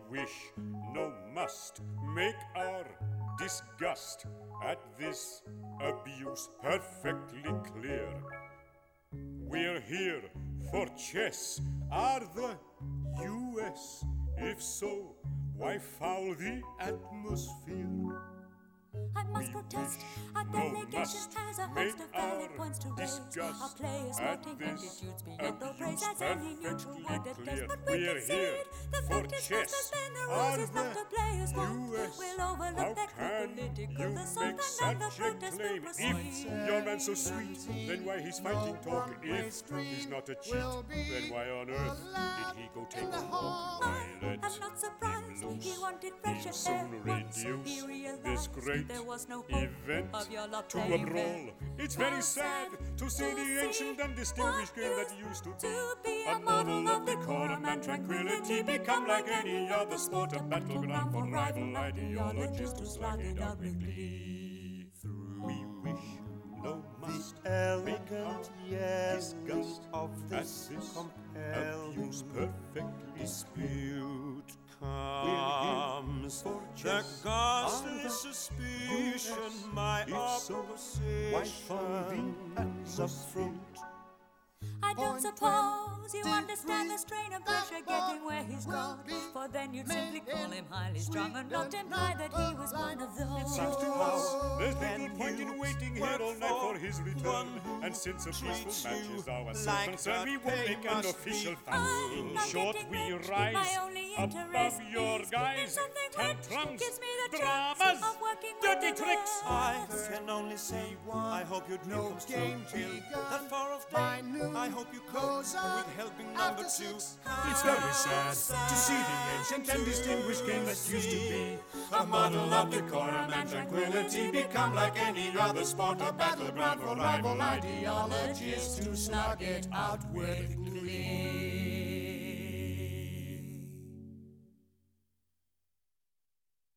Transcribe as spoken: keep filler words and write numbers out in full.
wish, no must, make our disgust at this abuse perfectly clear. We're here for chess, are the U S? If so, why foul the atmosphere? I must We protest. wish, Our no delegation must, has a make host of valid our points to raise. disgust Our players at sporting this attitudes beyond the abuse praise as any neutral perfectly word attests. clear. But we We're concede. here The for fact is chess. must bend the Are rules is not the the players' fault. U S? We'll overlook How that can political you assault make and then the such a protest will claim? proceed. If your man's so sweet, then why he's fighting talk? If he's not a cheat, then why on earth did he go take a walk? Why let I'm not surprised. him He loose? wanted He'll fresher soon air. Once he reduce realized this great there was no hope event of your love to a playing brawl. fair. It's very How sad to see to the see ancient and distinguished what game that used used to to be be a model of decorum and tranquility become like any other sport, a battleground for rival ideologies to slug it out with glee. We wish, no must, The elegant yelling disgust of at this this compelling abuse perfectly dispute comes comes for the chess. ghastly Are the suspicion, U S? my If so, why foul the opposition's a fruit. I don't Point suppose you twenty-three, understand the strain of pressure that getting boy where he's will gone. be For then you'd simply made call him highly sweet strung and not and imply that he was like one of those. Seems to How us there's can little point you in waiting here work all night for his one return. who And since a peaceful treats match you is our sole like concern, the we won't pay make an must official be fuss. I'm In not short, getting we rich. rise My only above interest your is in guys. something which Tantrums, gives me the chance dramas, of working with dirty the tricks. I best. can only say I hope your deal No comes game true till begun that far off by day. noon I hope you goes cope on with helping number after two. six. It's very sad to see the ancient and distinguished game that used to be a model of decorum and tranquility become like any other sport, a battleground for rival ideologies to slug it out with glee.